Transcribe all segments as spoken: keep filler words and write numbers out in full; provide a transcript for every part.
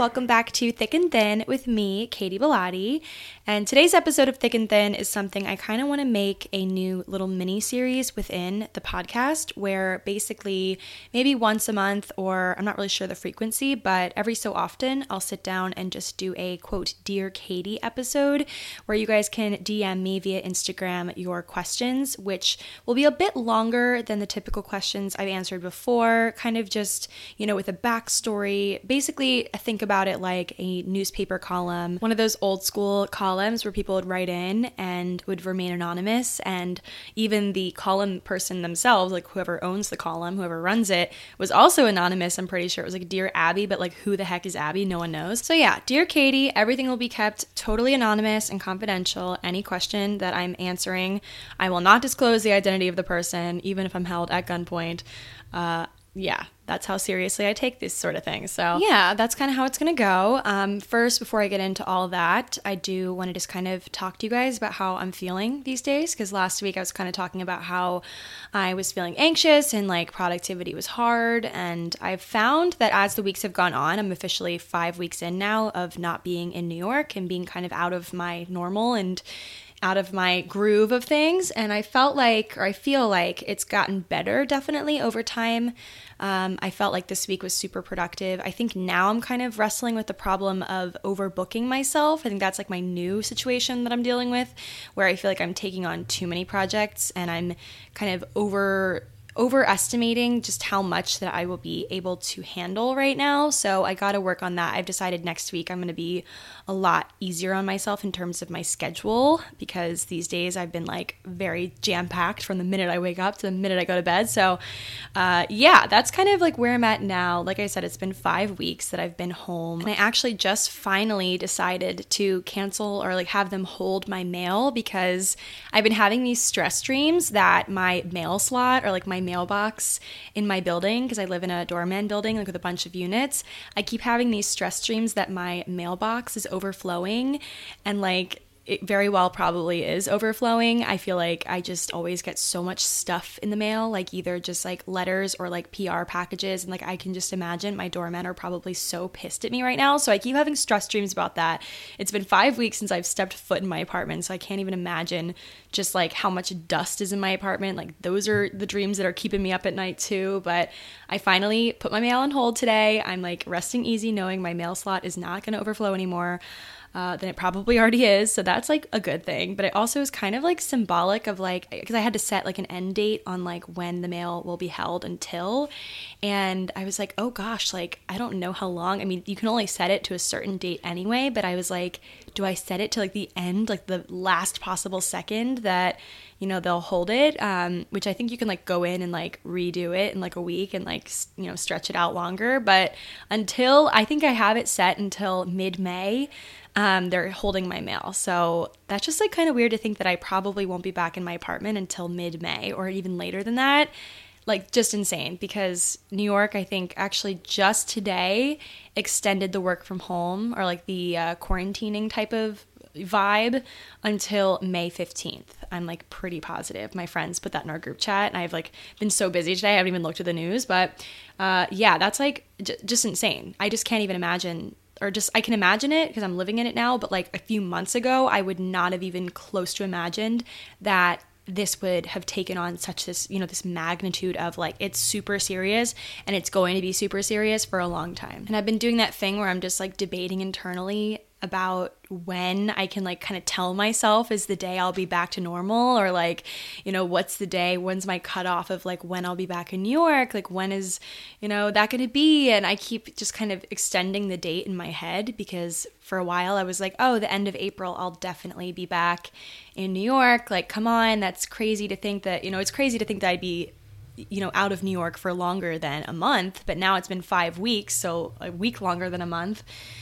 welcome back to Thick and Thin with me, Katie Bellotti. And today's episode of Thick and Thin is something I kind of want to make a new little mini-series within the podcast where basically maybe once a month, or I'm not really sure the frequency, but every so often I'll sit down and just do a quote Dear Katie episode where you guys can D M me via Instagram your questions, which will be a bit longer than the typical questions I've answered before, kind of just, you know, with a backstory. Basically, think about it like a newspaper column, one of those old school columns where people would write in and would remain anonymous, and even the column person themselves, like whoever owns the column, whoever runs it, was also anonymous. I'm pretty sure it was like Dear Abby, but like who the heck is Abby? No one knows. So yeah, Dear Katie, everything will be kept totally anonymous and confidential. Any question that I'm answering, I will not disclose the identity of the person, even if I'm held at gunpoint. Uh, yeah, that's how seriously I take this sort of thing. So yeah, that's kind of how it's going to go. Um, first, before I get into all that, I do want to just kind of talk to you guys about how I'm feeling these days, because last week I was kind of talking about how I was feeling anxious and like productivity was hard. And I've found that as the weeks have gone on, I'm officially five weeks in now of not being in New York and being kind of out of my normal and out of my groove of things. And I felt like, or I feel like it's gotten better definitely over time. Um, I felt like this week was super productive. I think now I'm kind of wrestling with the problem of overbooking myself. I think that's like my new situation that I'm dealing with, where I feel like I'm taking on too many projects and I'm kind of over overestimating just how much that I will be able to handle right now. So I got to work on that. I've decided next week I'm going to be a lot easier on myself in terms of my schedule, because these days I've been like very jam-packed from the minute I wake up to the minute I go to bed. So uh, yeah, that's kind of like where I'm at now. Like I said, it's been five weeks that I've been home, and I actually just finally decided to cancel or like have them hold my mail, because I've been having these stress dreams that my mail slot or like my mailbox in my building, because I live in a doorman building like with a bunch of units, I keep having these stress dreams that my mailbox is overflowing, and like it very well probably is overflowing. I feel like I just always get so much stuff in the mail, like either just like letters or like P R packages, and like I can just imagine my doormen are probably so pissed at me right now. So I keep having stress dreams about that. It's been five weeks since I've stepped foot in my apartment, so I can't even imagine just like how much dust is in my apartment. Like those are the dreams that are keeping me up at night too. But I finally put my mail on hold today. I'm like resting easy knowing my mail slot is not going to overflow anymore. Uh, than it probably already is. So that's like a good thing. But it also is kind of like symbolic of like, because I had to set like an end date on like when the mail will be held until. And I was like, oh gosh, like I don't know how long. I mean, you can only set it to a certain date anyway. But I was like, do I set it to like the end, like the last possible second that, you know, they'll hold it, um, which I think you can like go in and like redo it in like a week and like, you know, stretch it out longer. But until, I think I have it set until mid-May, um, they're holding my mail. So that's just like kind of weird to think that I probably won't be back in my apartment until mid-May or even later than that. Like just insane, because New York, I think actually just today extended the work from home or like the uh, quarantining type of vibe until May fifteenth. I'm like pretty positive. My friends put that in our group chat, and I've like been so busy today I haven't even looked at the news. But uh, yeah, that's like j- just insane. I just can't even imagine, or just I can imagine it because I'm living in it now, but like a few months ago I would not have even close to imagined that this would have taken on such this, you know, this magnitude of like, it's super serious and it's going to be super serious for a long time. And I've been doing that thing where I'm just like debating internally about when I can like kind of tell myself is the day I'll be back to normal, or like, you know, what's the day, when's my cutoff of like when I'll be back in New York, like when is, you know, that going to be? And I keep just kind of extending the date in my head, because for a while I was like, oh, the end of April, I'll definitely be back in New York. Like, come on, that's crazy to think that, you know, it's crazy to think that I'd be, you know, out of New York for longer than a month, but now it's been five weeks, so a week longer than a month.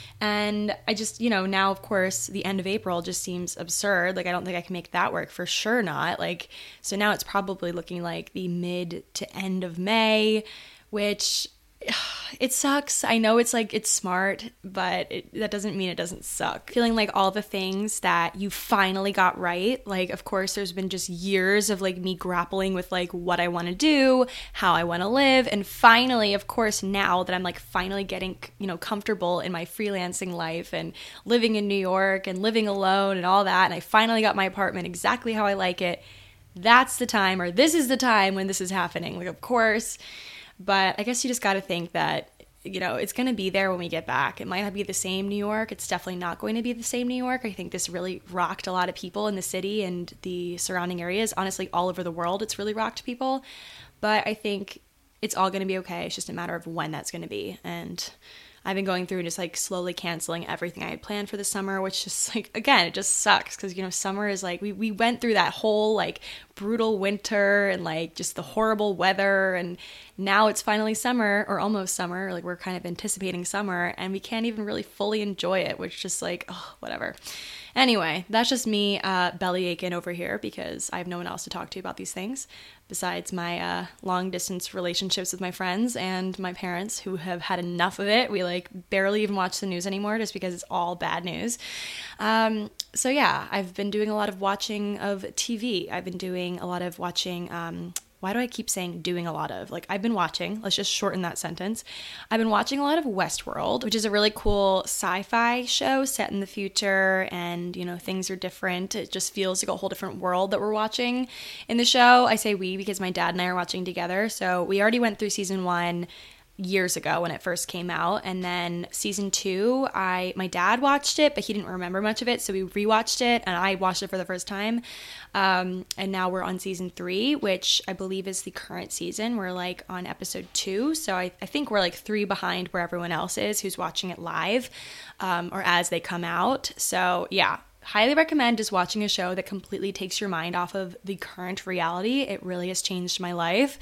And I just, you know, now, of course, the end of April just seems absurd. Like, I don't think I can make that work, for sure not. Like, so now it's probably looking like the mid to end of May, which it sucks. I know it's like, it's smart, but it, that doesn't mean it doesn't suck. Feeling like all the things that you finally got right. Like, of course, there's been just years of like me grappling with like what I want to do, how I want to live. And finally, of course, now that I'm like finally getting, you know, comfortable in my freelancing life and living in New York and living alone and all that, and I finally got my apartment exactly how I like it, that's the time, or this is the time when this is happening. Like, of course. But I guess you just got to think that, you know, it's going to be there when we get back. It might not be the same New York. It's definitely not going to be the same New York. I think this really rocked a lot of people in the city and the surrounding areas. Honestly, all over the world, it's really rocked people. But I think it's all going to be okay. It's just a matter of when that's going to be. And I've been going through and just like slowly canceling everything I had planned for the summer, which just like, again, it just sucks because, you know, summer is like, we, we went through that whole like brutal winter and like just the horrible weather. And now it's finally summer, or almost summer. Like, we're kind of anticipating summer and we can't even really fully enjoy it, which is just like, oh, whatever. Anyway, that's just me uh, belly aching over here because I have no one else to talk to about these things besides my uh, long distance relationships with my friends and my parents, who have had enough of it. We like barely even watch the news anymore just because it's all bad news. Um, so yeah, I've been doing a lot of watching of T V. I've been doing a lot of watching um, why do I keep saying doing a lot of? Like, I've been watching, let's just shorten that sentence. I've been watching a lot of Westworld, which is a really cool sci-fi show set in the future, and, you know, things are different. It just feels like a whole different world that we're watching in the show. I say we because my dad and I are watching together. So we already went through season one years ago when it first came out, and then season two, I my dad watched it, but he didn't remember much of it, so we rewatched it and I watched it for the first time, um, and now we're on season three, which I believe is the current season. We're like on episode two, so I, I think we're like three behind where everyone else is who's watching it live, um, or as they come out. So yeah, highly recommend just watching a show that completely takes your mind off of the current reality. It really has changed my life.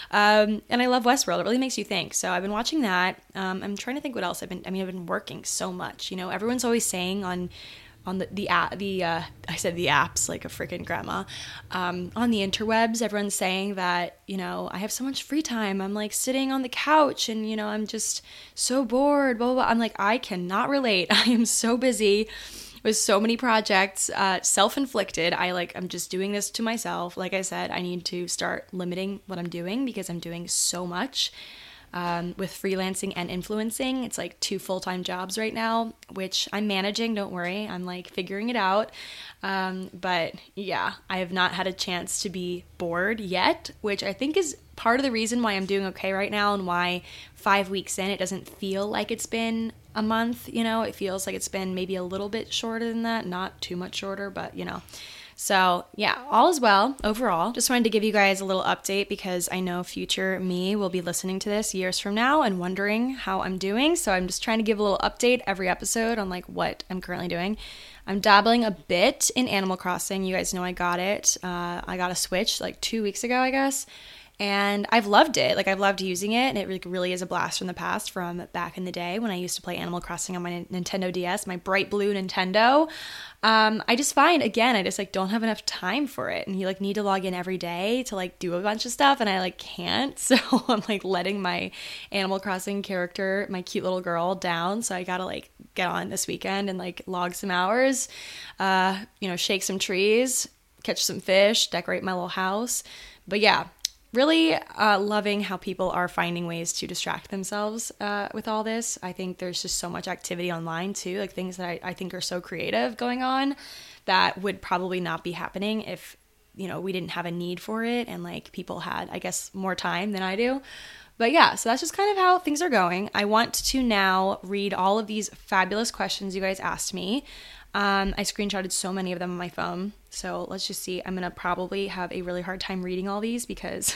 Um, and I love Westworld. It really makes you think. So I've been watching that. Um, I'm trying to think what else I've been, I mean, I've been working so much, you know, everyone's always saying on, on the, the app, the, uh, I said the apps like a freaking grandma, um, on the interwebs, everyone's saying that, you know, I have so much free time. I'm like sitting on the couch and, you know, I'm just so bored, blah, blah, blah. I'm like, I cannot relate. I am so busy with so many projects, uh, self-inflicted. I like, I'm just doing this to myself. Like I said, I need to start limiting what I'm doing because I'm doing so much, um, with freelancing and influencing. It's like two full-time jobs right now, which I'm managing. Don't worry. I'm like figuring it out. Um, but yeah, I have not had a chance to be bored yet, which I think is part of the reason why I'm doing okay right now and why five weeks in, it doesn't feel like it's been a month, you know, it feels like it's been maybe a little bit shorter than that, not too much shorter, but you know. So yeah, all is well overall. Just wanted to give you guys a little update because I know future me will be listening to this years from now and wondering how I'm doing. So I'm just trying to give a little update every episode on like what I'm currently doing. I'm dabbling a bit in Animal Crossing. You guys know I got it. Uh, I got a Switch like two weeks ago, I guess. And I've loved it. Like, I've loved using it, and it really is a blast from the past from back in the day when I used to play Animal Crossing on my Nintendo D S, my bright blue Nintendo. Um, I just find, again, I just, like, don't have enough time for it, and you, like, need to log in every day to, like, do a bunch of stuff, and I, like, can't, so I'm, like, letting my Animal Crossing character, my cute little girl, down, so I gotta, like, get on this weekend and, like, log some hours, uh, you know, shake some trees, catch some fish, decorate my little house, but yeah. Really uh, loving how people are finding ways to distract themselves uh, with all this. I think there's just so much activity online too, like things that I, I think are so creative going on that would probably not be happening if, you know, we didn't have a need for it and like people had, I guess, more time than I do. But yeah, so that's just kind of how things are going. I want to now read all of these fabulous questions you guys asked me. Um, I screenshotted so many of them on my phone. So let's just see. I'm going to probably have a really hard time reading all these because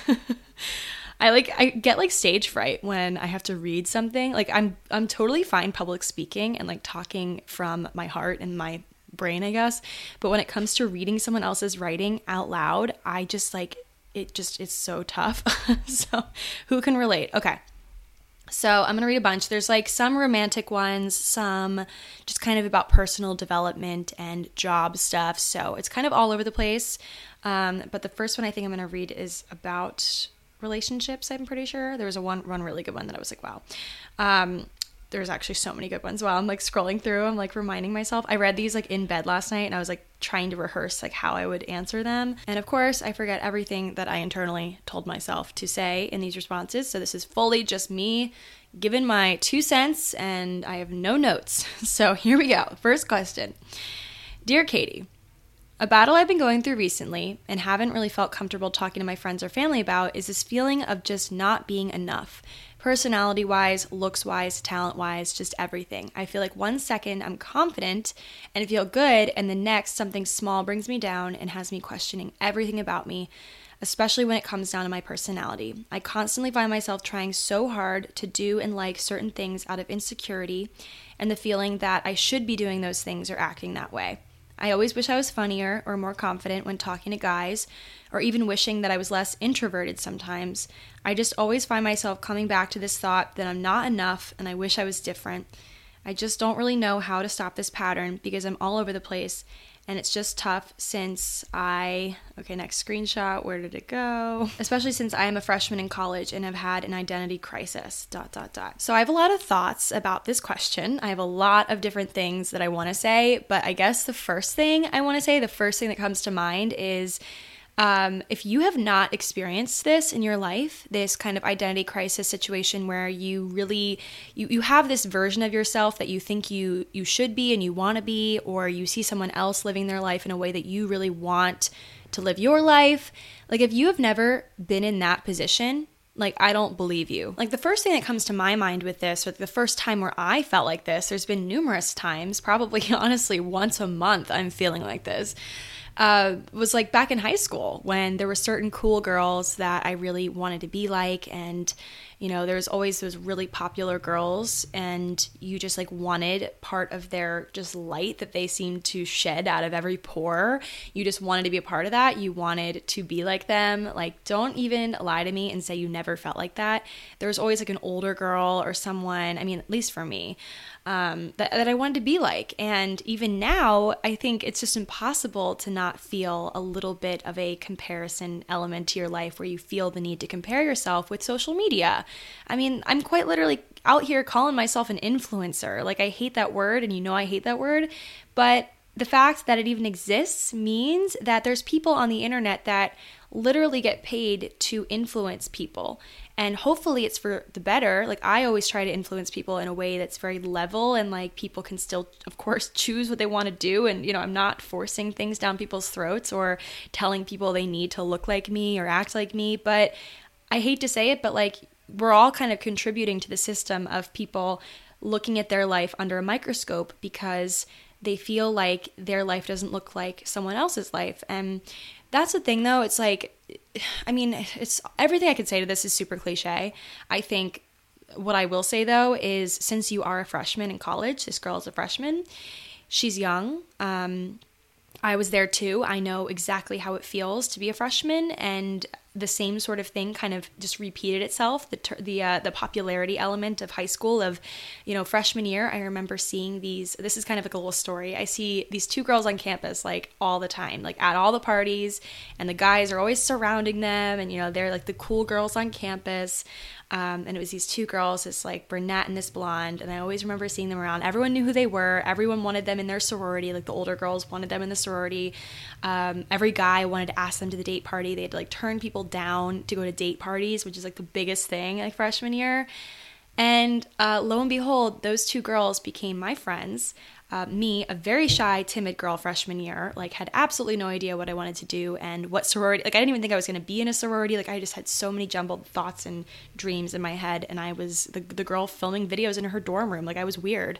I like, I get like stage fright when I have to read something. Like I'm, I'm totally fine public speaking and like talking from my heart and my brain, I guess. But when it comes to reading someone else's writing out loud, I just like, it just, it's so tough. So who can relate? Okay. So I'm going to read a bunch. There's like some romantic ones, some just kind of about personal development and job stuff. So it's kind of all over the place. Um, but the first one I think I'm going to read is about relationships, I'm pretty sure. There was a one, one really good one that I was like, wow. Um, there's actually so many good ones. While I'm like scrolling through, I'm like reminding myself. I read these like in bed last night and I was like trying to rehearse like how I would answer them. And of course, I forget everything that I internally told myself to say in these responses. So this is fully just me giving my two cents and I have no notes. So here we go. First question. Dear Katie, a battle I've been going through recently and haven't really felt comfortable talking to my friends or family about is this feeling of just not being enough. Personality-wise, looks-wise, talent-wise, just everything. I feel like one second I'm confident and feel good, and the next something small brings me down and has me questioning everything about me, especially when it comes down to my personality. I constantly find myself trying so hard to do and like certain things out of insecurity and the feeling that I should be doing those things or acting that way. I always wish I was funnier or more confident when talking to guys, or even wishing that I was less introverted sometimes. I just always find myself coming back to this thought that I'm not enough and I wish I was different. I just don't really know how to stop this pattern because I'm all over the place. And it's just tough since I, okay, next screenshot, where did it go? Especially since I am a freshman in college and have had an identity crisis, dot, dot, dot. So I have a lot of thoughts about this question. I have a lot of different things that I want to say, but I guess the first thing I want to say, the first thing that comes to mind is Um, if you have not experienced this in your life, this kind of identity crisis situation where you really, you, you have this version of yourself that you think you, you should be and you want to be, or you see someone else living their life in a way that you really want to live your life. Like if you have never been in that position, like I don't believe you. Like the first thing that comes to my mind with this, or the first time where I felt like this, there's been numerous times, probably honestly once a month I'm feeling like this. Uh, was like back in high school when there were certain cool girls that I really wanted to be like, and you know there was always those really popular girls and you just like wanted part of their just light that they seemed to shed out of every pore. You just wanted to be a part of that. You wanted to be like them. Like don't even lie to me and say you never felt like that. There was always like an older girl or someone, I mean at least for me, Um, that, that I wanted to be like. And even now, I think it's just impossible to not feel a little bit of a comparison element to your life where you feel the need to compare yourself with social media. I mean, I'm quite literally out here calling myself an influencer. Like I hate that word and you know I hate that word, but the fact that it even exists means that there's people on the internet that literally get paid to influence people. And hopefully it's for the better. Like I always try to influence people in a way that's very level and like people can still, of course, choose what they want to do. And, you know, I'm not forcing things down people's throats or telling people they need to look like me or act like me. But I hate to say it, but like we're all kind of contributing to the system of people looking at their life under a microscope because they feel like their life doesn't look like someone else's life. And that's the thing though, it's like, I mean, it's everything I could say to this is super cliche. I think what I will say though is since you are a freshman in college, this girl is a freshman, she's young. Um, I was there too. I know exactly how it feels to be a freshman, and the same sort of thing kind of just repeated itself. The ter- the uh, the popularity element of high school of, you know, freshman year. I remember seeing these. This is kind of like a little story. I see these two girls on campus like all the time, like at all the parties, and the guys are always surrounding them, and you know they're like the cool girls on campus. Um, and it was these two girls, this like brunette and this blonde, and I always remember seeing them around. Everyone knew who they were. Everyone wanted them in their sorority. Like the older girls wanted them in the sorority. Um, every guy wanted to ask them to the date party. They had to like turn people down to go to date parties, which is like the biggest thing like freshman year. And uh, lo and behold, those two girls became my friends. Uh, me, a very shy, timid girl freshman year, like had absolutely no idea what I wanted to do and what sorority, like I didn't even think I was going to be in a sorority. Like I just had so many jumbled thoughts and dreams in my head. And I was the, the girl filming videos in her dorm room. Like I was weird.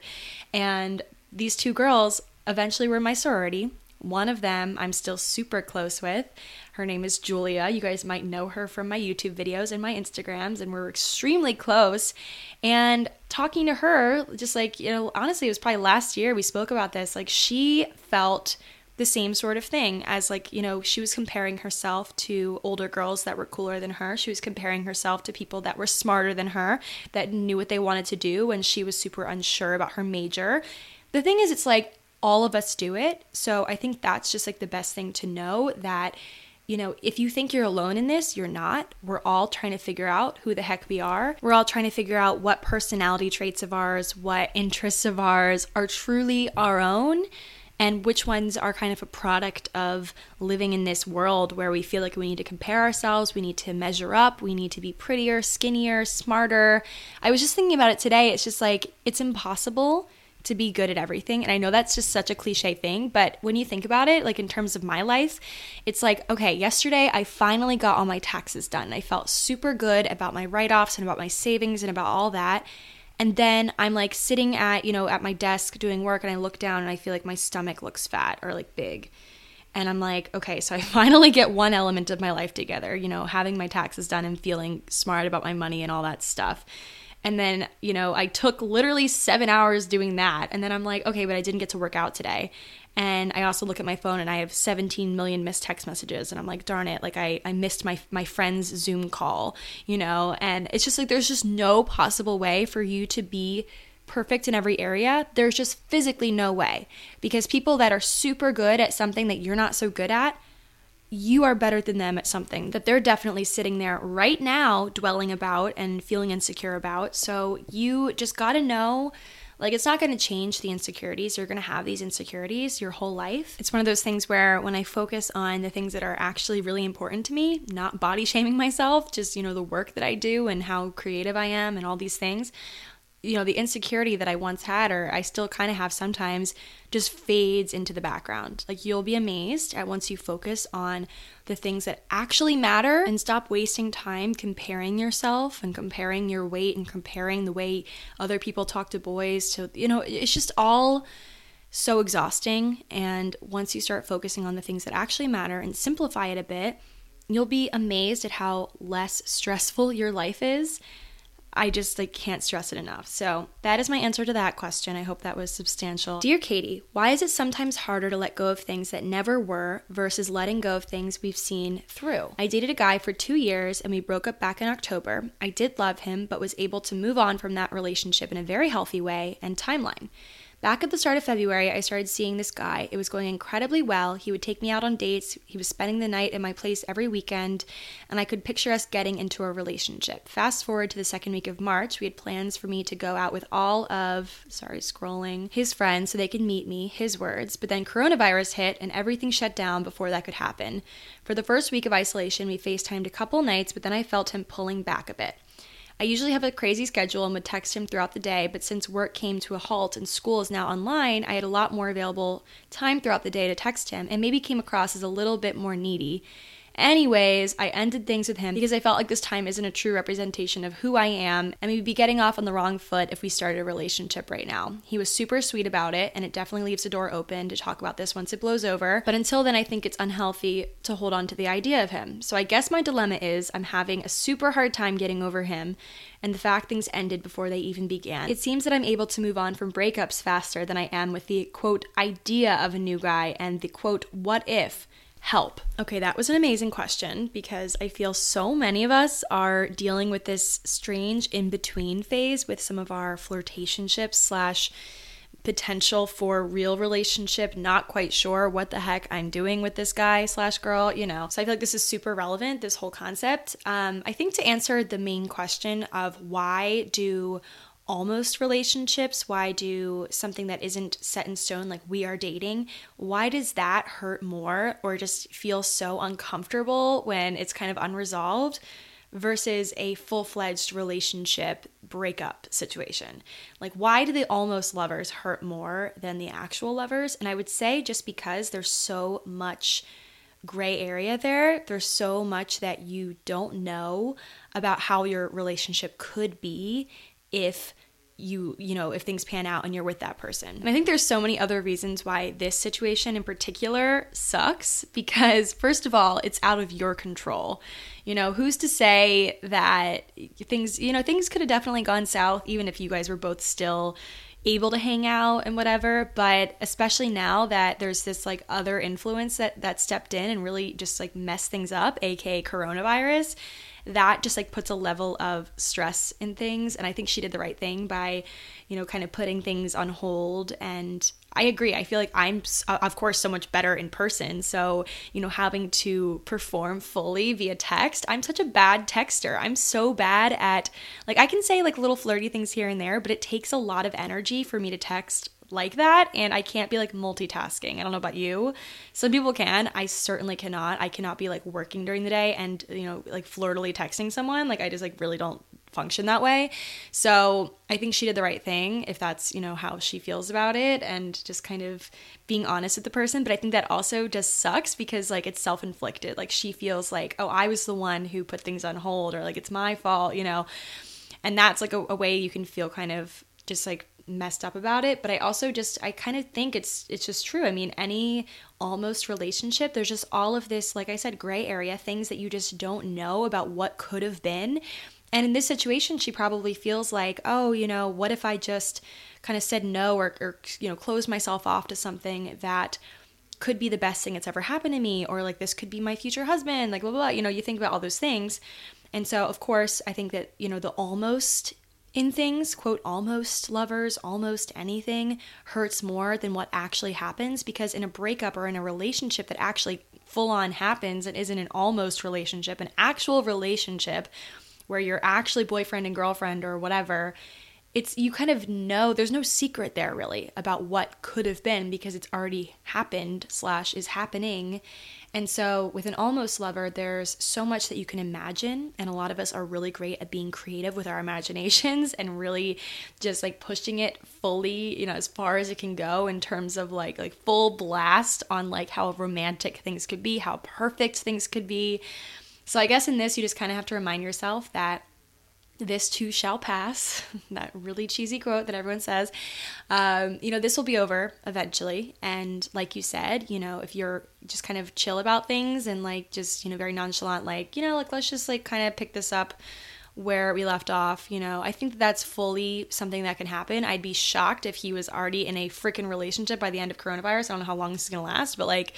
And these two girls eventually were in my sorority. One of them I'm still super close with. Her name is Julia. You guys might know her from my YouTube videos and my Instagrams, and we're extremely close. And talking to her, just like, you know, honestly, it was probably last year we spoke about this. Like she felt the same sort of thing as like, you know, she was comparing herself to older girls that were cooler than her. She was comparing herself to people that were smarter than her, that knew what they wanted to do when she was super unsure about her major. The thing is, it's like all of us do it. So I think that's just like the best thing to know, that you know, if you think you're alone in this, you're not. We're all trying to figure out who the heck we are. We're all trying to figure out what personality traits of ours, what interests of ours are truly our own, and which ones are kind of a product of living in this world where we feel like we need to compare ourselves, we need to measure up, we need to be prettier, skinnier, smarter. I was just thinking about it today. It's just like, it's impossible to be good at everything. And I know that's just such a cliche thing, but when you think about it, like in terms of my life, it's like, okay, yesterday I finally got all my taxes done. I felt super good about my write-offs and about my savings and about all that. And then I'm like sitting at, you know, at my desk doing work, and I look down and I feel like my stomach looks fat or like big. And I'm like, okay, so I finally get one element of my life together, you know, having my taxes done and feeling smart about my money and all that stuff. And then, you know, I took literally seven hours doing that. And then I'm like, okay, but I didn't get to work out today. And I also look at my phone and I have seventeen million missed text messages. And I'm like, darn it, like I, I missed my my friend's Zoom call, you know? And it's just like, there's just no possible way for you to be perfect in every area. There's just physically no way. Because people that are super good at something that you're not so good at, you are better than them at something that they're definitely sitting there right now dwelling about and feeling insecure about. So you just got to know, like, it's not going to change the insecurities. You're going to have these insecurities your whole life. It's one of those things where when I focus on the things that are actually really important to me, not body shaming myself, just, you know, the work that I do and how creative I am and all these things, you know, the insecurity that I once had, or I still kind of have sometimes, just fades into the background. Like, you'll be amazed at once you focus on the things that actually matter and stop wasting time comparing yourself and comparing your weight and comparing the way other people talk to boys to, you know, it's just all so exhausting. And once you start focusing on the things that actually matter and simplify it a bit, you'll be amazed at how less stressful your life is. I just like can't stress it enough. So that is my answer to that question. I hope that was substantial. Dear Katie, why is it sometimes harder to let go of things that never were versus letting go of things we've seen through? I dated a guy for two years and we broke up back in October. I did love him, but was able to move on from that relationship in a very healthy way and timeline. Back at the start of February, I started seeing this guy. It was going incredibly well. He would take me out on dates. He was spending the night at my place every weekend, and I could picture us getting into a relationship. Fast forward to the second week of March, we had plans for me to go out with all of, sorry, scrolling, his friends so they could meet me, his words. But then coronavirus hit and everything shut down before that could happen. For the first week of isolation, we FaceTimed a couple nights, but then I felt him pulling back a bit. I usually have a crazy schedule and would text him throughout the day, but since work came to a halt and school is now online, I had a lot more available time throughout the day to text him and maybe came across as a little bit more needy. Anyways, I ended things with him because I felt like this time isn't a true representation of who I am, and we'd be getting off on the wrong foot if we started a relationship right now. He was super sweet about it, and it definitely leaves the door open to talk about this once it blows over, but until then I think it's unhealthy to hold on to the idea of him. So I guess my dilemma is I'm having a super hard time getting over him, and the fact things ended before they even began. It seems that I'm able to move on from breakups faster than I am with the, quote, idea of a new guy and the, quote, what if help. Okay, that was an amazing question because I feel so many of us are dealing with this strange in-between phase with some of our flirtationships slash potential for real relationship, not quite sure what the heck I'm doing with this guy slash girl, you know. So I feel like this is super relevant, this whole concept. Um, I think to answer the main question of why do almost relationships, why do something that isn't set in stone, like we are dating, why does that hurt more or just feel so uncomfortable when it's kind of unresolved versus a full-fledged relationship breakup situation? Like, why do the almost lovers hurt more than the actual lovers? And I would say just because there's so much gray area there, there's so much that you don't know about how your relationship could be if you, you know, if things pan out and you're with that person. And I think there's so many other reasons why this situation in particular sucks because, first of all, it's out of your control. You know, who's to say that things, you know, things could have definitely gone south even if you guys were both still able to hang out and whatever, but especially now that there's this like other influence that that stepped in and really just like messed things up, aka coronavirus. that just like puts a level of stress in things. And I think she did the right thing by, you know, kind of putting things on hold. And I agree. I feel like I'm, of course, so much better in person. So, you know, having to perform fully via text, I'm such a bad texter. I'm so bad at, like, I can say like little flirty things here and there, but it takes a lot of energy for me to text like that, and I can't be like multitasking. I don't know about you. Some people can. I certainly cannot. I cannot be like working during the day and, you know, like flirtily texting someone. Like I just like really don't function that way. So I think she did the right thing if that's, you know, how she feels about it, and just kind of being honest with the person. But I think that also just sucks because like it's self-inflicted. Like she feels like, oh, I was the one who put things on hold, or like it's my fault, you know. And that's like a, a way you can feel kind of just like messed up about it. But I also just I kind of think it's it's just true. I mean, any almost relationship, there's just all of this, like I said, gray area, things that you just don't know about what could have been. And in this situation, she probably feels like, oh, you know, what if I just kind of said no, or, or you know, closed myself off to something that could be the best thing that's ever happened to me, or like this could be my future husband, like blah, blah, blah. You know, you think about all those things. And so, of course, I think that, you know, the almost in things, quote, almost lovers, almost anything hurts more than what actually happens, because in a breakup or in a relationship that actually full on happens and isn't an almost relationship, an actual relationship where you're actually boyfriend and girlfriend or whatever, it's, you kind of know, there's no secret there really about what could have been, because it's already happened slash is happening. And so with an almost lover, there's so much that you can imagine. And a lot of us are really great at being creative with our imaginations and really just like pushing it fully, you know, as far as it can go in terms of like, like full blast on like how romantic things could be, how perfect things could be. So I guess in this, you just kind of have to remind yourself that this too shall pass, that really cheesy quote that everyone says. Um, you know, this will be over eventually. And like you said, you know, if you're just kind of chill about things and like just, you know, very nonchalant, like, you know, like let's just like kind of pick this up where we left off, you know, I think that that's fully something that can happen. I'd be shocked if he was already in a freaking relationship by the end of coronavirus. I don't know how long this is going to last, but like,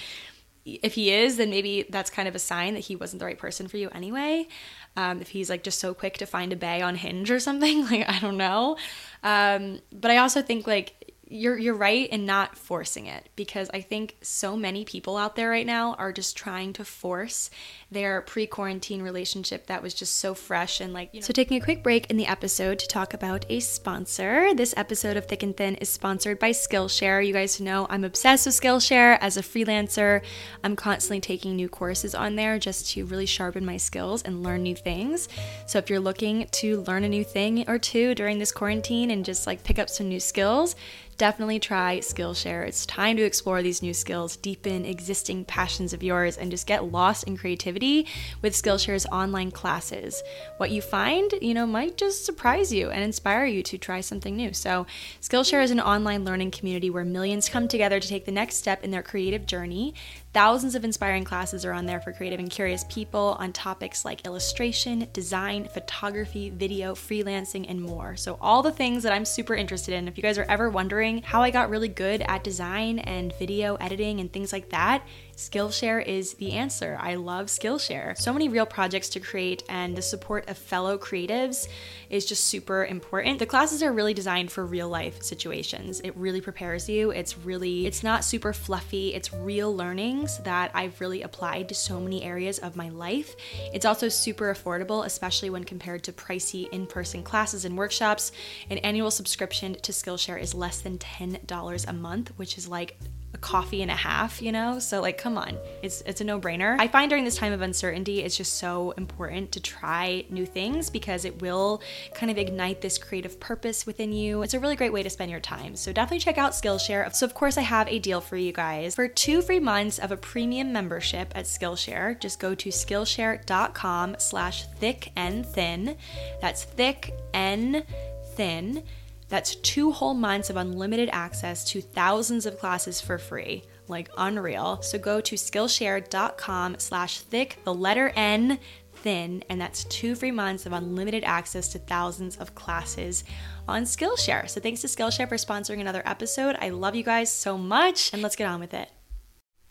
if he is, then maybe that's kind of a sign that he wasn't the right person for you anyway. Um, if he's like just so quick to find a bae on Hinge or something, like, I don't know. Um, but I also think like you're you're right in not forcing it, because I think so many people out there right now are just trying to force their pre-quarantine relationship that was just so fresh and like, you know. So taking a quick break in the episode to talk about a sponsor. This episode of Thick and Thin is sponsored by Skillshare. You guys know I'm obsessed with Skillshare. As a freelancer, I'm constantly taking new courses on there just to really sharpen my skills and learn new things. So if you're looking to learn a new thing or two during this quarantine and just like pick up some new skills, definitely try Skillshare. It's time to explore these new skills, deepen existing passions of yours, and just get lost in creativity with Skillshare's online classes. What you find, you know, might just surprise you and inspire you to try something new. So Skillshare is an online learning community where millions come together to take the next step in their creative journey. Thousands of inspiring classes are on there for creative and curious people on topics like illustration, design, photography, video, freelancing, and more. So all the things that I'm super interested in. If you guys are ever wondering how I got really good at design and video editing and things like that, Skillshare is the answer. I love Skillshare. So many real projects to create, and the support of fellow creatives is just super important. The classes are really designed for real life situations. It really prepares you. It's really, it's not super fluffy. It's real learnings that I've really applied to so many areas of my life. It's also super affordable, especially when compared to pricey in-person classes and workshops. An annual subscription to Skillshare is less than ten dollars a month, which is like a coffee and a half, you know? So like, come on, it's it's a no-brainer. I find during this time of uncertainty, it's just so important to try new things, because it will kind of ignite this creative purpose within you. It's a really great way to spend your time. So definitely check out Skillshare. So of course I have a deal for you guys. For two free months of a premium membership at Skillshare, just go to Skillshare.com slash thick and thin. That's thick and thin. That's two whole months of unlimited access to thousands of classes for free. Like, unreal. So go to Skillshare.com slash thick, the letter N, thin, and that's two free months of unlimited access to thousands of classes on Skillshare. So thanks to Skillshare for sponsoring another episode. I love you guys so much, and let's get on with it.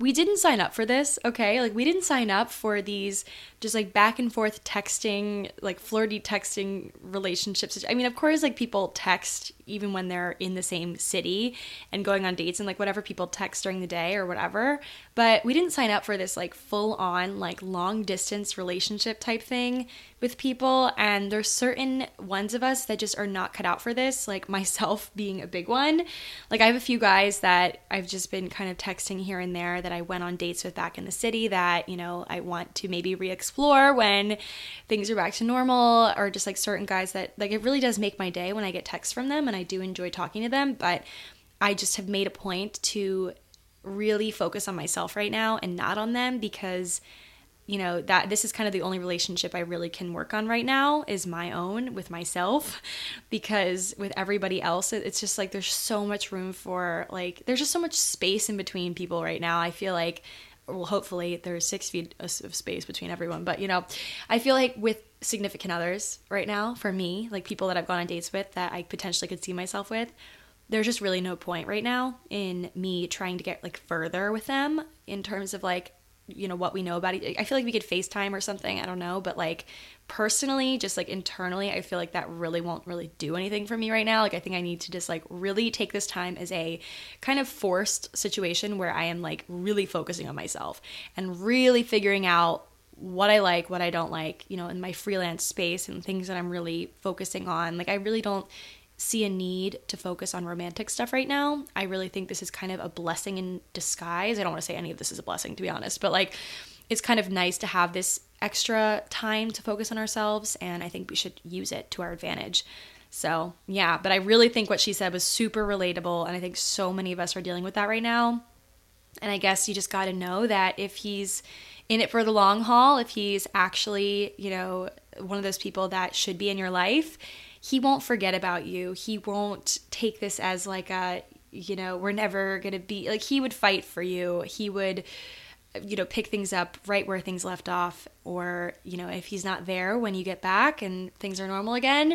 we didn't sign up for this, okay? Like, we didn't sign up for these just like back and forth texting, like flirty texting relationships. I mean, of course, like people text even when they're in the same city and going on dates and like whatever, people text during the day or whatever. But we didn't sign up for this like full on like long distance relationship type thing with people. And there's certain ones of us that just are not cut out for this, like myself being a big one. Like I have a few guys that I've just been kind of texting here and there that I went on dates with back in the city that, you know, I want to maybe re-explore when things are back to normal, or just like certain guys that like it really does make my day when I get texts from them, and I do enjoy talking to them. But I just have made a point to really focus on myself right now and not on them, because you know that this is kind of the only relationship I really can work on right now is my own with myself, because with everybody else it's just like there's so much room for like there's just so much space in between people right now. I feel like, well, hopefully there's six feet of space between everyone, but you know, I feel like with significant others right now, for me, like people that I've gone on dates with that I potentially could see myself with, there's just really no point right now in me trying to get like further with them in terms of like, you know, what we know about it. I feel like we could FaceTime or something, I don't know, but like personally, just like internally, I feel like that really won't really do anything for me right now. Like I think I need to just like really take this time as a kind of forced situation where I am like really focusing on myself and really figuring out what I like, what I don't like, you know, in my freelance space and things that I'm really focusing on. Like I really don't see a need to focus on romantic stuff right now. I really think this is kind of a blessing in disguise. I don't want to say any of this is a blessing, to be honest, but like it's kind of nice to have this extra time to focus on ourselves, and I think we should use it to our advantage. So yeah, but I really think what she said was super relatable, and I think so many of us are dealing with that right now. And I guess you just got to know that if he's in it for the long haul, if he's actually, you know, one of those people that should be in your life, he won't forget about you. He won't take this as like a, you know, we're never going to be, like he would fight for you. He would, you know, pick things up right where things left off. Or, you know, if he's not there when you get back and things are normal again,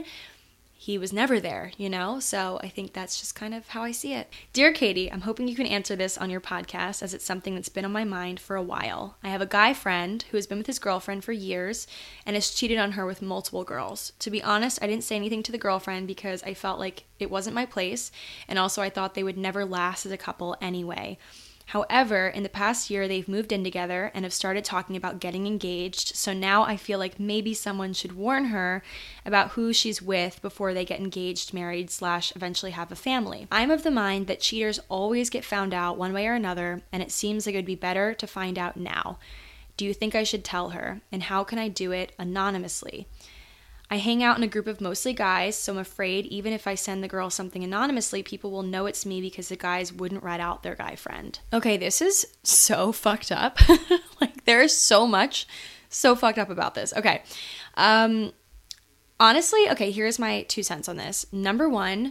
he was never there, you know? So I think that's just kind of how I see it. Dear Katie, I'm hoping you can answer this on your podcast, as it's something that's been on my mind for a while. I have a guy friend who has been with his girlfriend for years and has cheated on her with multiple girls. To be honest, I didn't say anything to the girlfriend because I felt like it wasn't my place, and also I thought they would never last as a couple anyway. However, in the past year, they've moved in together and have started talking about getting engaged, so now I feel like maybe someone should warn her about who she's with before they get engaged, married, slash eventually have a family. I'm of the mind that cheaters always get found out one way or another, and it seems like it would be better to find out now. Do you think I should tell her, and how can I do it anonymously? I hang out in a group of mostly guys, so I'm afraid even if I send the girl something anonymously, people will know it's me because the guys wouldn't rat out their guy friend. Okay, this is so fucked up. Like, there is so much so fucked up about this. Okay. Um, honestly, okay, here's my two cents on this. Number one,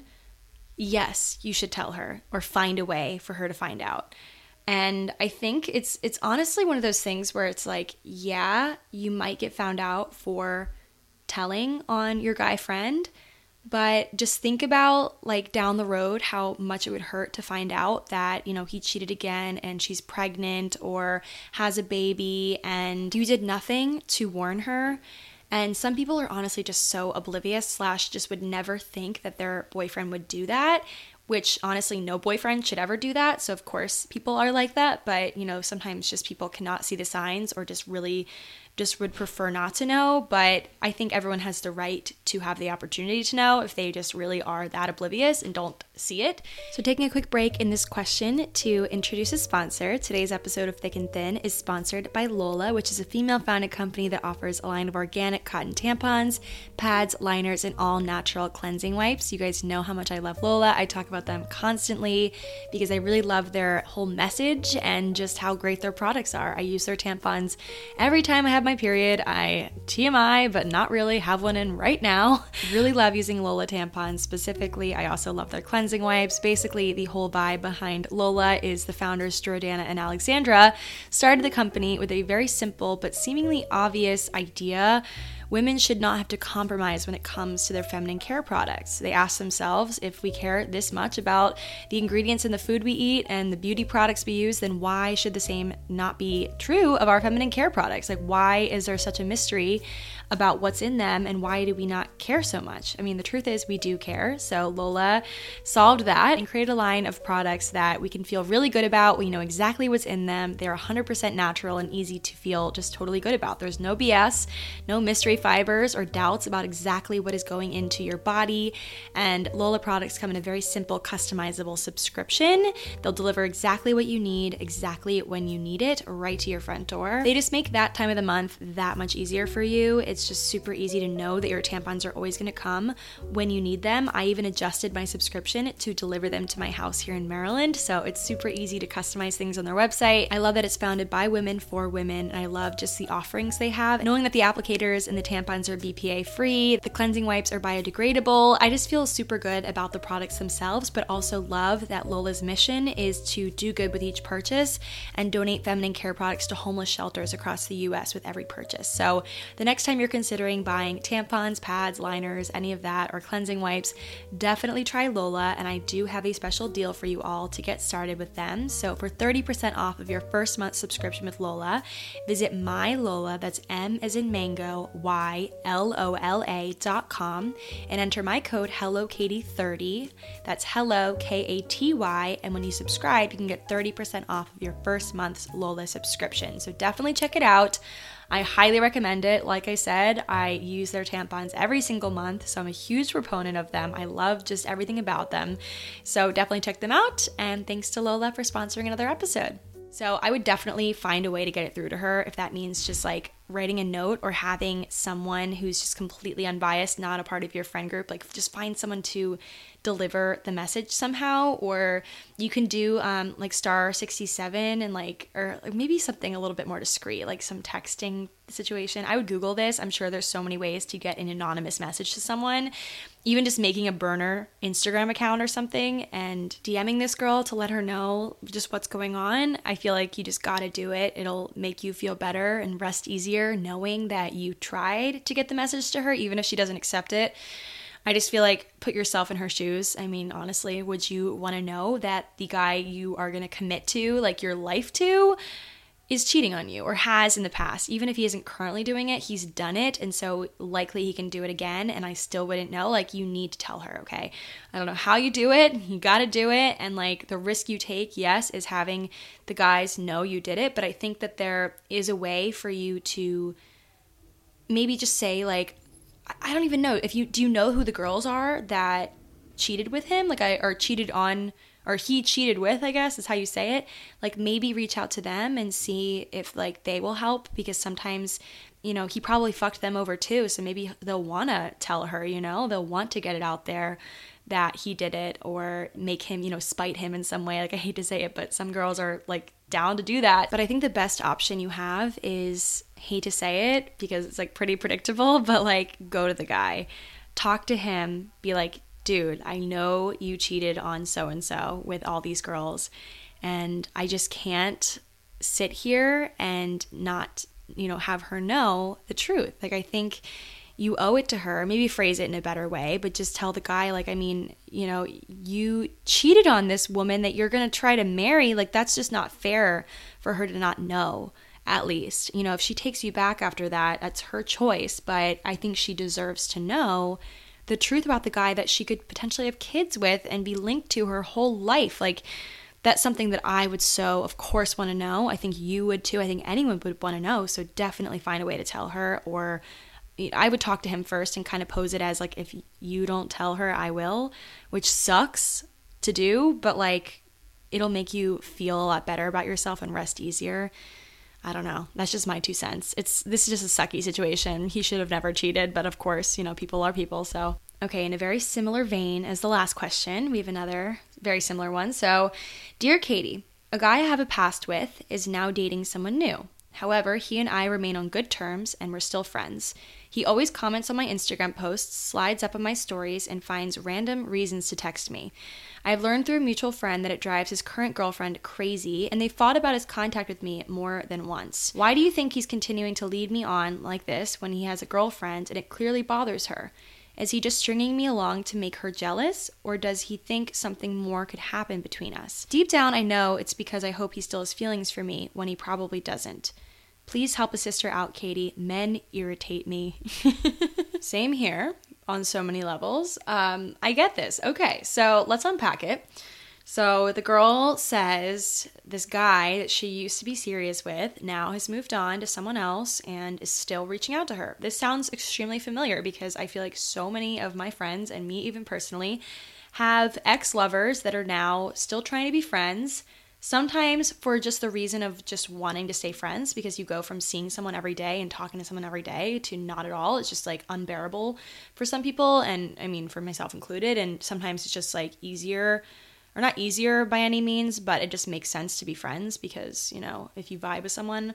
yes, you should tell her or find a way for her to find out. And I think it's it's honestly one of those things where it's like, yeah, you might get found out for telling on your guy friend, but just think about like down the road how much it would hurt to find out that, you know, he cheated again and she's pregnant or has a baby and you did nothing to warn her. And some people are honestly just so oblivious slash just would never think that their boyfriend would do that, which honestly no boyfriend should ever do that. So of course people are like that, but you know, sometimes just people cannot see the signs or just really just would prefer not to know. But I think everyone has the right to have the opportunity to know if they just really are that oblivious and don't see it. So taking a quick break in this question to introduce a sponsor. Today's episode of Thick and Thin is sponsored by Lola, which is a female-founded company that offers a line of organic cotton tampons, pads, liners, and all natural cleansing wipes. You guys know how much I love Lola. I talk about them constantly because I really love their whole message and just how great their products are. I use their tampons every time I have my period. I, T M I, but not really, have one in right now. Really love using Lola tampons specifically. I also love their cleansing wipes. Basically, the whole vibe behind Lola is the founders, Jordana and Alexandra, started the company with a very simple but seemingly obvious idea, women should not have to compromise when it comes to their feminine care products. They ask themselves, if we care this much about the ingredients in the food we eat and the beauty products we use, then why should the same not be true of our feminine care products? Like, why is there such a mystery about what's in them, and why do we not care so much? I mean, the truth is we do care. So Lola solved that and created a line of products that we can feel really good about. We know exactly what's in them. They're one hundred percent natural and easy to feel just totally good about. There's no B S, no mystery fibers or doubts about exactly what is going into your body. And Lola products come in a very simple, customizable subscription. They'll deliver exactly what you need, exactly when you need it, right to your front door. They just make that time of the month that much easier for you. It's just super easy to know that your tampons are always going to come when you need them. I even adjusted my subscription to deliver them to my house here in Maryland, so it's super easy to customize things on their website. I love that it's founded by women for women, and I love just the offerings they have. Knowing that the applicators and the tampons are B P A free, the cleansing wipes are biodegradable. I just feel super good about the products themselves, but also love that Lola's mission is to do good with each purchase and donate feminine care products to homeless shelters across the U S with every purchase. So the next time you're considering buying tampons, pads, liners, any of that, or cleansing wipes, definitely try Lola, and I do have a special deal for you all to get started with them. So for thirty percent off of your first month subscription with Lola, visit MyLola, that's M as in mango, Y L O L A dot com, and enter my code Hello Katy thirty. That's Hello K A T Y, and when you subscribe, you can get thirty percent off of your first month's Lola subscription. So definitely check it out. I highly recommend it. Like I said, I use their tampons every single month, so I'm a huge proponent of them. I love just everything about them. So definitely check them out, and thanks to Lola for sponsoring another episode. So I would definitely find a way to get it through to her, if that means just like writing a note or having someone who's just completely unbiased, not a part of your friend group, like just find someone to deliver the message somehow. Or you can do um, like star sixty-seven and like, or maybe something a little bit more discreet, like some texting situation. I would Google this. I'm sure there's so many ways to get an anonymous message to someone. Even just making a burner Instagram account or something and DMing this girl to let her know just what's going on. I feel like you just gotta do it. It'll make you feel better and rest easier knowing that you tried to get the message to her, even if she doesn't accept it. I just feel like put yourself in her shoes. I mean, honestly, would you want to know that the guy you are going to commit to, like your life to, is cheating on you or has in the past? Even if he isn't currently doing it, he's done it, and so likely he can do it again, and I still wouldn't know. Like, you need to tell her, okay? I don't know how you do it. You got to do it, and like the risk you take, yes, is having the guys know you did it, but I think that there is a way for you to maybe just say like, I don't even know if you, do you know who the girls are that cheated with him? Like I, or cheated on, or he cheated with, I guess is how you say it. Like maybe reach out to them and see if like they will help, because sometimes, you know, he probably fucked them over too. So maybe they'll want to tell her, you know, they'll want to get it out there that he did it, or make him, you know, spite him in some way. Like I hate to say it, but some girls are like down to do that. But I think the best option you have is, hate to say it because it's like pretty predictable, but like go to the guy, talk to him, be like, dude, I know you cheated on so-and-so with all these girls, and I just can't sit here and not, you know, have her know the truth. Like, I think you owe it to her. Maybe phrase it in a better way, but just tell the guy, like, I mean, you know, you cheated on this woman that you're going to try to marry. Like, that's just not fair for her to not know, at least. You know, if she takes you back after that, that's her choice, but I think she deserves to know the truth about the guy that she could potentially have kids with and be linked to her whole life. Like, that's something that I would so, of course, want to know. I think you would too. I think anyone would want to know. So definitely find a way to tell her, or I would talk to him first and kind of pose it as like, if you don't tell her, I will, which sucks to do, but like, it'll make you feel a lot better about yourself and rest easier. I don't know. That's just my two cents. It's this is just a sucky situation. He should have never cheated, but of course, you know, people are people. So, okay, in a very similar vein as the last question, we have another very similar one. So, dear Katy, a guy I have a past with is now dating someone new. However, he and I remain on good terms and we're still friends. He always comments on my Instagram posts, slides up on my stories, and finds random reasons to text me. I've learned through a mutual friend that it drives his current girlfriend crazy, and they fought about his contact with me more than once. Why do you think he's continuing to lead me on like this when he has a girlfriend and it clearly bothers her? Is he just stringing me along to make her jealous, or does he think something more could happen between us? Deep down, I know it's because I hope he still has feelings for me when he probably doesn't. Please help a sister out, Katie. Men irritate me. Same here on so many levels. Um, I get this. Okay, so let's unpack it. So the girl says this guy that she used to be serious with now has moved on to someone else and is still reaching out to her. This sounds extremely familiar because I feel like so many of my friends, and me even personally, have ex-lovers that are now still trying to be friends, sometimes for just the reason of just wanting to stay friends, because you go from seeing someone every day and talking to someone every day to not at all. It's just like unbearable for some people, and I mean for myself included, and sometimes it's just like easier, or not easier by any means, but it just makes sense to be friends because, you know, if you vibe with someone,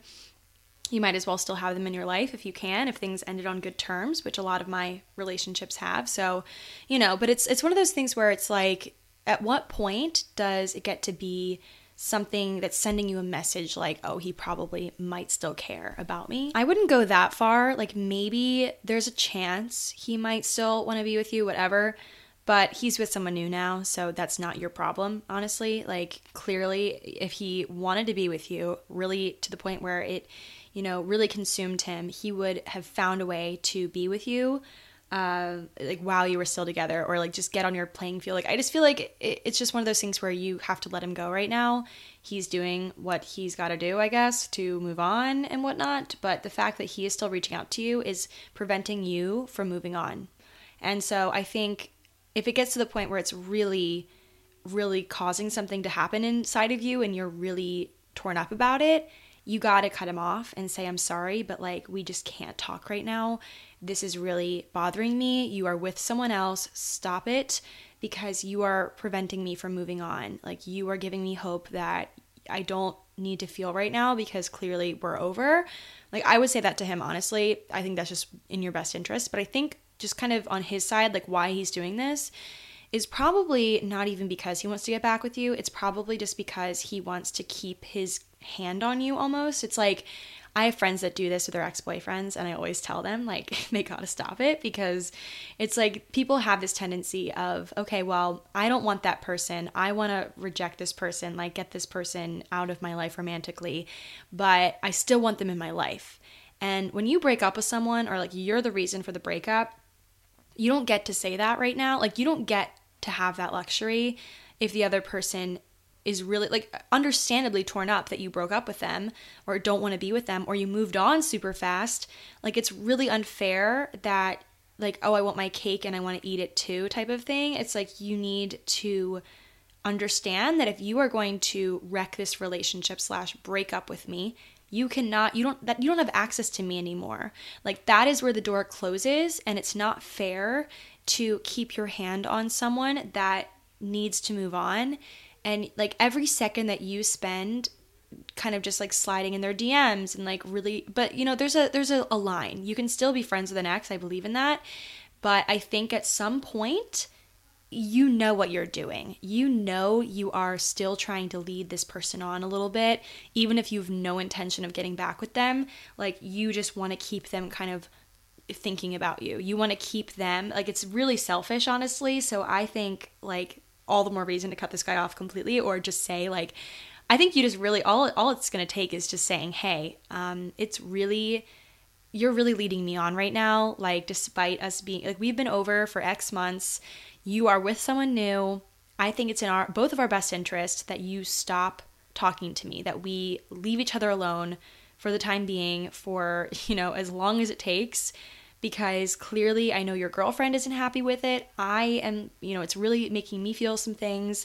you might as well still have them in your life if you can, if things ended on good terms, which a lot of my relationships have. So, you know, but it's it's one of those things where it's like, at what point does it get to be something that's sending you a message like, oh, he probably might still care about me? I wouldn't go that far. Like, maybe there's a chance he might still want to be with you, whatever. But he's with someone new now, so that's not your problem, honestly. Like, clearly, if he wanted to be with you, really to the point where it, you know, really consumed him, he would have found a way to be with you, uh, like, while you were still together, or, like, just get on your playing field. Like, I just feel like it, it's just one of those things where you have to let him go right now. He's doing what he's got to do, I guess, to move on and whatnot. But the fact that he is still reaching out to you is preventing you from moving on. And so I think if it gets to the point where it's really, really causing something to happen inside of you and you're really torn up about it, you got to cut him off and say, I'm sorry, but like, we just can't talk right now. This is really bothering me. You are with someone else. Stop it, because you are preventing me from moving on. Like, you are giving me hope that I don't need to feel right now because clearly we're over. Like, I would say that to him, honestly. I think that's just in your best interest. But I think just kind of on his side, like, why he's doing this is probably not even because he wants to get back with you. It's probably just because he wants to keep his hand on you almost. It's like, I have friends that do this with their ex-boyfriends, and I always tell them, like, they gotta stop it, because it's like people have this tendency of, okay, well, I don't want that person. I want to reject this person, like, get this person out of my life romantically, but I still want them in my life. And when you break up with someone, or like you're the reason for the breakup, you don't get to say that right now. Like, you don't get to have that luxury if the other person is really, like, understandably torn up that you broke up with them or don't want to be with them, or you moved on super fast. Like, it's really unfair that, like, oh, I want my cake and I want to eat it too type of thing. It's like, you need to understand that if you are going to wreck this relationship slash break up with me, you cannot, you don't, that you don't have access to me anymore. Like, that is where the door closes, and it's not fair to keep your hand on someone that needs to move on. And like, every second that you spend kind of just like sliding in their D Ms and like really, but you know, there's a, there's a, a line. You can still be friends with an ex. I believe in that. But I think at some point, you know what you're doing. You know you are still trying to lead this person on a little bit, even if you have no intention of getting back with them. Like, you just want to keep them kind of thinking about you. You want to keep them, like, it's really selfish, honestly. So I think, like, all the more reason to cut this guy off completely, or just say, like, I think you just really, all all it's going to take is just saying, hey, um, it's really, you're really leading me on right now. Like, despite us being, like, we've been over for X months. You are with someone new. I think it's in our both of our best interest that you stop talking to me, that we leave each other alone for the time being, for, you know, as long as it takes, because clearly I know your girlfriend isn't happy with it. I am, you know, it's really making me feel some things,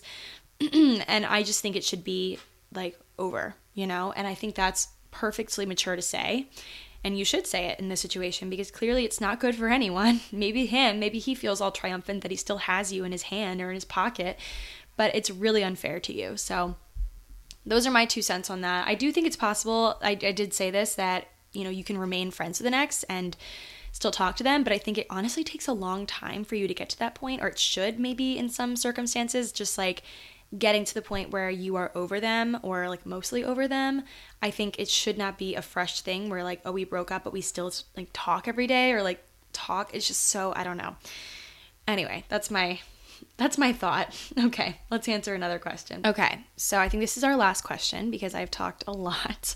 and I just think it should be, like, over, you know, and I think that's perfectly mature to say. And you should say it in this situation, because clearly it's not good for anyone. Maybe him, maybe he feels all triumphant that he still has you in his hand or in his pocket, but it's really unfair to you. So those are my two cents on that. I do think it's possible. I, I did say this, that, you know, you can remain friends with an ex and still talk to them, but I think it honestly takes a long time for you to get to that point, or it should maybe in some circumstances, just like getting to the point where you are over them or like mostly over them. I think it should not be a fresh thing where like, oh, we broke up, but we still like talk every day or like talk. It's just so, I don't know. Anyway, that's my That's my thought. Okay, let's answer another question. Okay, so I think this is our last question because I've talked a lot.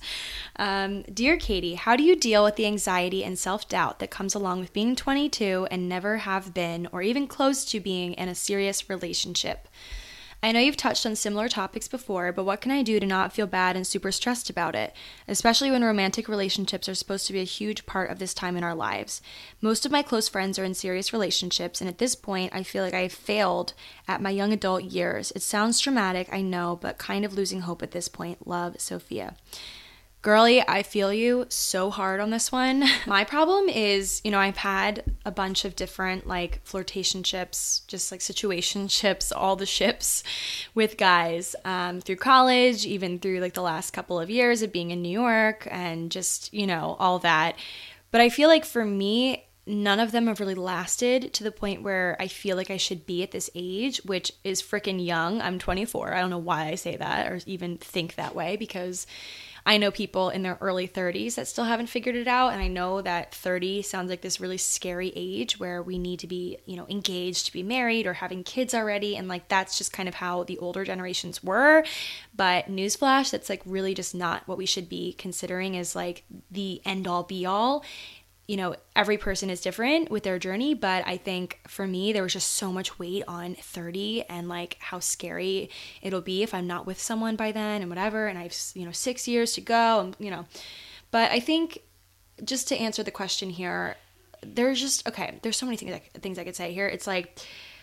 Um, Dear Katie, how do you deal with the anxiety and self-doubt that comes along with being twenty-two and never have been or even close to being in a serious relationship? I know you've touched on similar topics before, but what can I do to not feel bad and super stressed about it, especially when romantic relationships are supposed to be a huge part of this time in our lives? Most of my close friends are in serious relationships, and at this point, I feel like I have failed at my young adult years. It sounds dramatic, I know, but kind of losing hope at this point. Love, Sophia. Girlie, I feel you so hard on this one. My problem is, you know, I've had a bunch of different like flirtationships, just like situationships, all the ships with guys um, through college, even through like the last couple of years of being in New York and just, you know, all that. But I feel like for me, none of them have really lasted to the point where I feel like I should be at this age, which is freaking young. I'm twenty-four. I don't know why I say that or even think that way, because I know people in their early thirties that still haven't figured it out. And I know that thirty sounds like this really scary age where we need to be, you know, engaged to be married or having kids already. And like, that's just kind of how the older generations were. But newsflash, that's like really just not what we should be considering as like the end all be all. You know, every person is different with their journey, but I think for me, there was just so much weight on thirty and like how scary it'll be if I'm not with someone by then and whatever. And I've, you know, six years to go and, you know, but I think just to answer the question here, there's just, okay, there's so many things, I, things I could say here. It's like,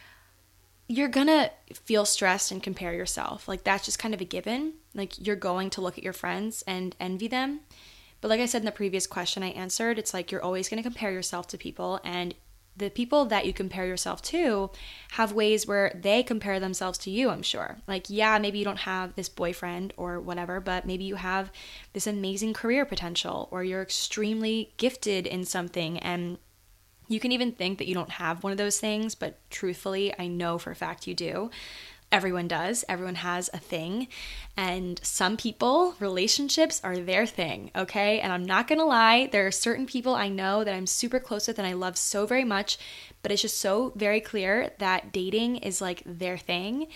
you're gonna feel stressed and compare yourself. Like that's just kind of a given. Like you're going to look at your friends and envy them. But like I said in the previous question I answered, it's like you're always going to compare yourself to people, and the people that you compare yourself to have ways where they compare themselves to you, I'm sure. Like, yeah, maybe you don't have this boyfriend or whatever, but maybe you have this amazing career potential, or you're extremely gifted in something, and you can even think that you don't have one of those things, but truthfully, I know for a fact you do. Everyone does. Everyone has a thing. And some people, relationships are their thing, okay? And I'm not gonna lie, there are certain people I know that I'm super close with and I love so very much, but it's just so very clear that dating is like their thing.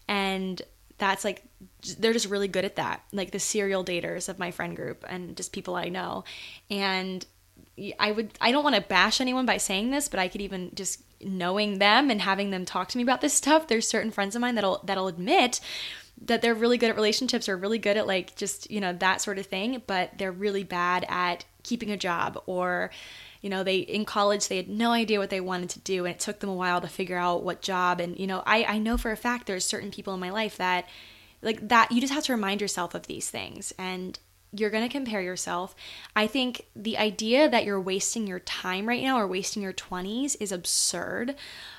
And that's like, they're just really good at that. Like the serial daters of my friend group and just people I know. And I would, I don't want to bash anyone by saying this, but I could even just knowing them and having them talk to me about this stuff, there's certain friends of mine that'll that'll admit that they're really good at relationships or really good at like just, you know, that sort of thing, but they're really bad at keeping a job, or, you know, they in college they had no idea what they wanted to do and it took them a while to figure out what job. And, you know, I, I know for a fact there's certain people in my life that like that you just have to remind yourself of these things, and you're going to compare yourself. I think the idea that you're wasting your time right now or wasting your twenties is absurd.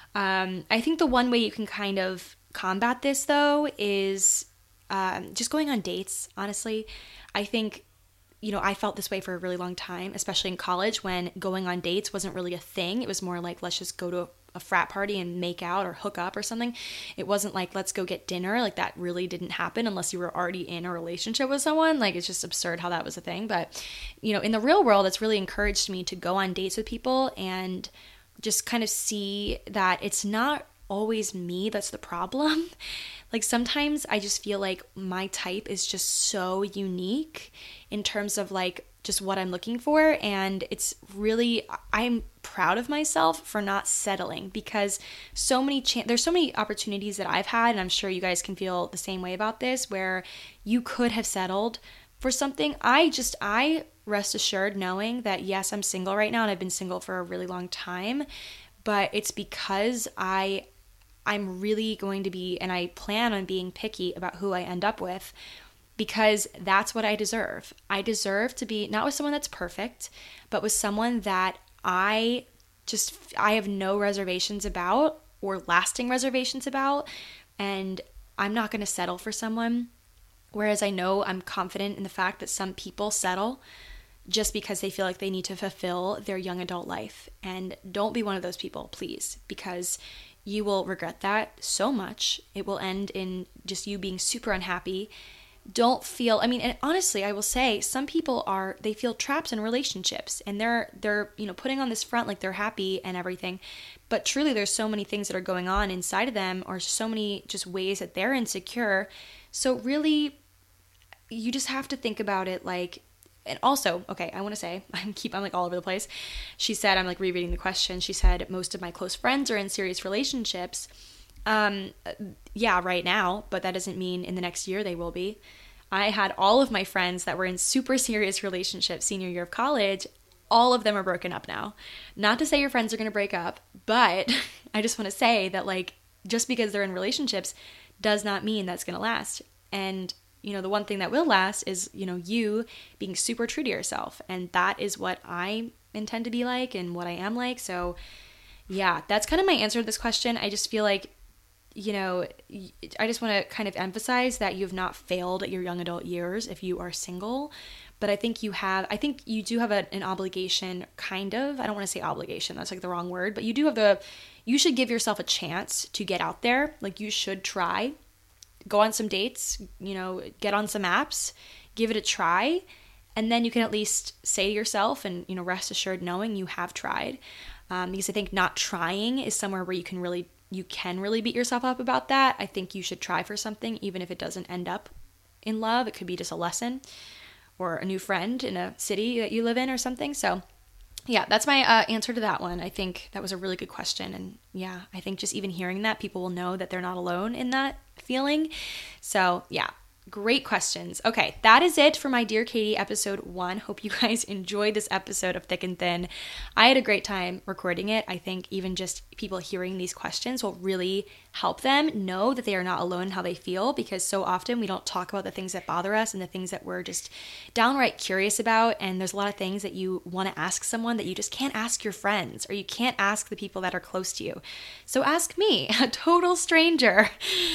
Um, I think the one way you can kind of combat this, though, is um, just going on dates, honestly. I think, you know, I felt this way for a really long time, especially in college when going on dates wasn't really a thing. It was more like, let's just go to a a frat party and make out or hook up or something. It wasn't like, let's go get dinner. Like that really didn't happen unless you were already in a relationship with someone. Like it's just absurd how that was a thing. But, you know, in the real world, it's really encouraged me to go on dates with people and just kind of see that it's not always me that's the problem. Like sometimes I just feel like my type is just so unique in terms of like just what I'm looking for, and it's really, I'm proud of myself for not settling, because so many cha- there's so many opportunities that I've had, and I'm sure you guys can feel the same way about this, where you could have settled for something. I just I rest assured knowing that yes, I'm single right now and I've been single for a really long time, but it's because I I'm really going to be, and I plan on being picky about who I end up with, because that's what I deserve. I deserve to be not with someone that's perfect, but with someone that I just, I have no reservations about or lasting reservations about. And I'm not going to settle for someone Whereas I know I'm confident in the fact that some people settle just because they feel like they need to fulfill their young adult life. And don't be one of those people, please, because you will regret that so much. It will end in just you being super unhappy. Don't feel, I mean, and honestly, I will say some people are, they feel trapped in relationships and they're, they're, you know, putting on this front like they're happy and everything. But truly there's so many things that are going on inside of them, or so many just ways that they're insecure. So really, you just have to think about it like, and also, okay, I want to say, I'm keep, I'm like all over the place. She said, I'm like rereading the question. She said, most of my close friends are in serious relationships. Um, yeah, right now, but that doesn't mean in the next year they will be. I had all of my friends that were in super serious relationships senior year of college. All of them are broken up now. Not to say your friends are going to break up, but I just want to say that like, just because they're in relationships does not mean that's going to last. And you know, the one thing that will last is, you know, you being super true to yourself. And that is what I intend to be like and what I am like. So yeah, that's kind of my answer to this question. I just feel like, you know, I just want to kind of emphasize that you have not failed at your young adult years if you are single. But I think you have, I think you do have a, an obligation, kind of. I don't want to say obligation. That's like the wrong word. But you do have the, you should give yourself a chance to get out there. Like you should try. Go on some dates, you know, get on some apps, give it a try, and then you can at least say to yourself and, you know, rest assured knowing you have tried. Um, because I think not trying is somewhere where you can really, you can really beat yourself up about that. I think you should try for something, even if it doesn't end up in love. It could be just a lesson or a new friend in a city that you live in or something. So yeah, that's my uh, answer to that one. I think that was a really good question. And yeah, I think just even hearing that, people will know that they're not alone in that feeling. So yeah, great questions. Okay, that is it for my Dear Katie episode one. Hope you guys enjoyed this episode of Thick and Thin. I had a great time recording it. I think even just people hearing these questions will really help them know that they are not alone in how they feel, because so often we don't talk about the things that bother us and the things that we're just downright curious about. And there's a lot of things that you want to ask someone that you just can't ask your friends, or you can't ask the people that are close to you. So ask me, a total stranger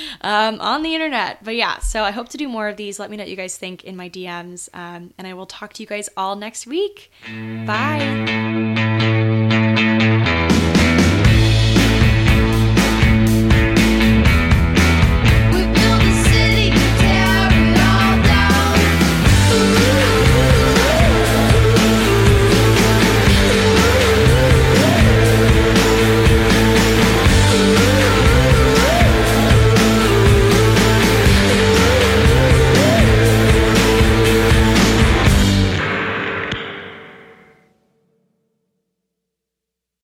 um, on the internet. But yeah, so I hope to do more of these. Let me know what you guys think in my D Ms. Um, and I will talk to you guys all next week. Bye.